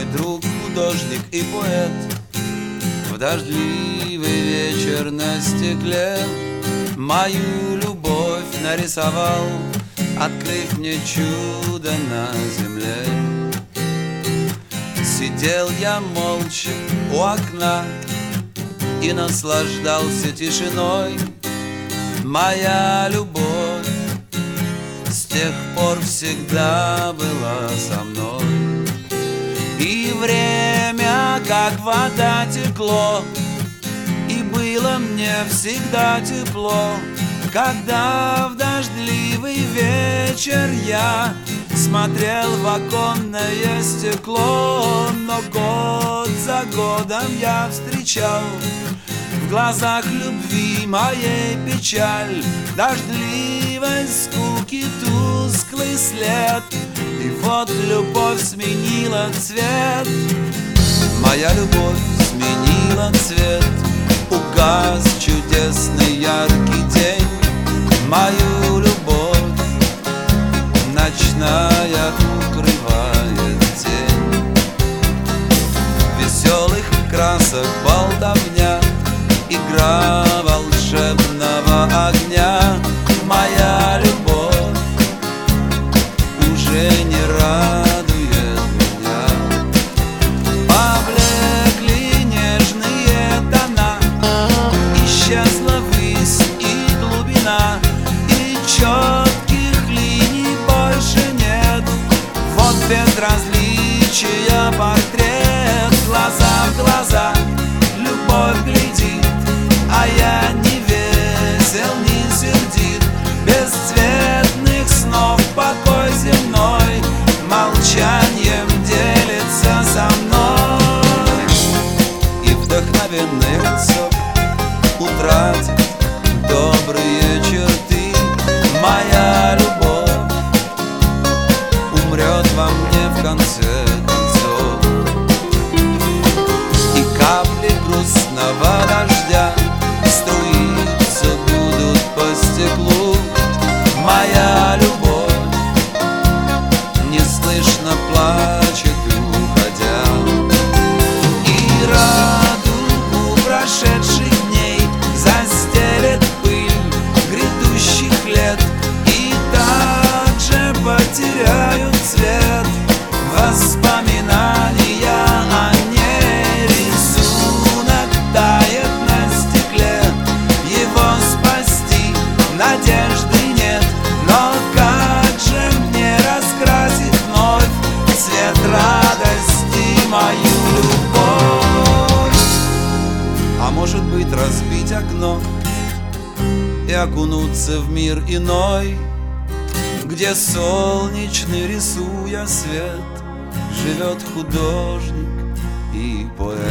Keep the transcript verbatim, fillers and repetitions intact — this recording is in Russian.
друг, художник и поэт, в дождливый вечер на стекле мою любовь нарисовал, открыв мне чудо на земле. Сидел я молча у окна и наслаждался тишиной. Моя любовь с тех пор всегда была со мной. И время, как вода, текло, и было мне всегда тепло, когда в дождливый вечер я смотрел в оконное стекло. Но год за годом я встречал в глазах любви моей печаль, дождливой скуки тусклый след. И вот любовь сменила цвет, моя любовь сменила цвет. Угас чудесный яркий день, мою любовь ночная укрывает тень. Веселых красок болтовня, игра волшебного огня. Моя любовь уже не радует меня. Поблекли нежные тона, исчезла высь и глубина, и четких линий больше нет. Вот безразличия портрет, глаза в глаза любовь глядит, а я не весел, не сердит. Бесцветных снов покой земной молчанием делится со мной. И вдохновенный лицо утратит добрые черты. Моя любовь умрет во мне в конце концов. И капли грустного дождя струиться будут по стеклу. Моя любовь неслышно плачет, уходя. И радугу прошедших дней застелет пыль грядущих лет, и также потеряют цвет воспоминания о ней. Рисунок тает на стекле, его спасти надежды нет. Но как же мне раскрасить вновь цвет радости мою любовь? А может быть, разбить окно и окунуться в мир иной, где солнечный, рисуя свет, живет художник и поэт.